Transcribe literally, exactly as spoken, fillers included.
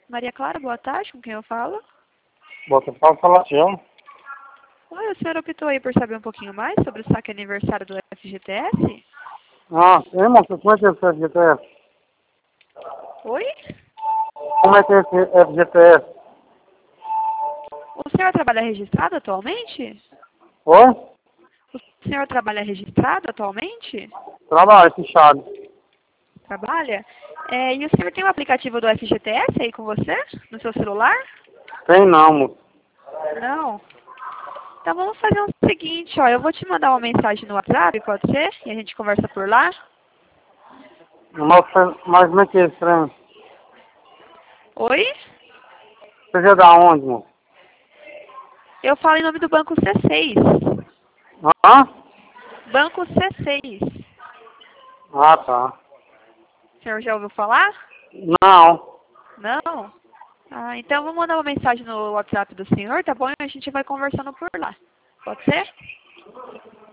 Maria Clara, boa tarde, com quem eu falo? Boa tarde, fala Tião. Oi, o senhor optou aí por saber um pouquinho mais sobre o saque aniversário do F G T S? Ah, sim, moça, como é que é esse F G T S? Oi? Como é que é esse F G T S? O senhor trabalha registrado atualmente? Oi? O senhor trabalha registrado atualmente? Trabalho, fichado. Trabalha? É, e o senhor tem o aplicativo do F G T S aí com você? No seu celular? Tem não, moça. Não. Então vamos fazer o seguinte, ó. Eu vou te mandar uma mensagem no WhatsApp, pode ser? E a gente conversa por lá. Mas, mas como é que é esse trem? Oi? Você é da onde, moça? Eu falo em nome do Banco C seis. Hã? Banco C seis. Ah, tá. O senhor já ouviu falar? Não. Não? Ah, então eu vou mandar uma mensagem no WhatsApp do senhor, tá bom? E a gente vai conversando por lá. Pode ser?